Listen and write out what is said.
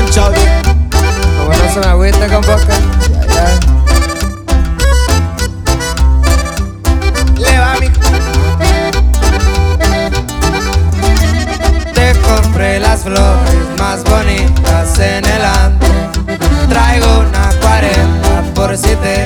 Chavi. Como no se me agüita con boca. Ya. Le va mi. Te compré las flores más bonitas en el antro. Traigo una 40 por si te